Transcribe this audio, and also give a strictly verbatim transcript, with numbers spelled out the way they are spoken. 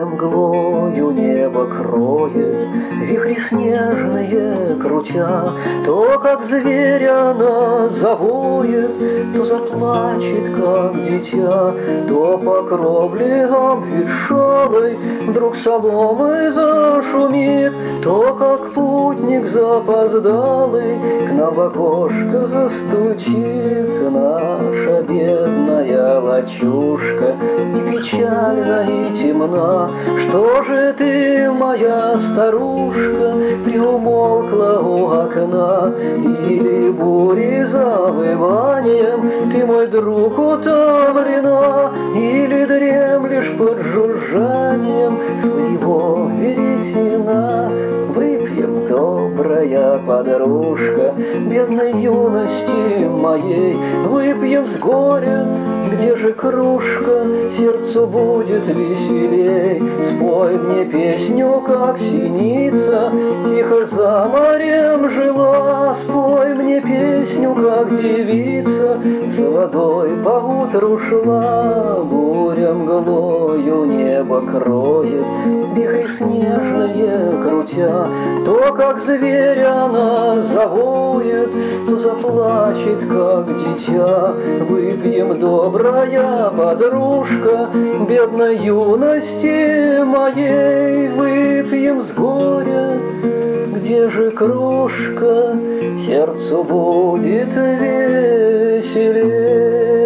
Буря мглою небо кроет, вихри снежные крутя, то, как зверь она завоет, то заплачет, как дитя, то по кровле обветшалой вдруг соломой зашумит, то, как путник запоздалый к нам в окошко застучит. Наша бедная лачушка и печальна, и темна. Что же ты, моя старушка, приумолкла у окна? Или бури завыванием ты, мой друг, утомлена, или дремлешь под жужжанием своего веретена? Выпьем, добрая подружка, бедной юности моей, выпьем с горя, где же кружка, сердцу будет веселей. Спой мне песню, как синица, тихо за морем жила. Спой мне песню, как девица, с водой поутру шла. Буря мглою небо кроет, вихри снежные крутя, то, как зверь она завоет, то заплачет, как дитя. Выпьем, добрая подружка, бедной юности моей, выпьем с горя, где же кружка, сердцу будет веселей.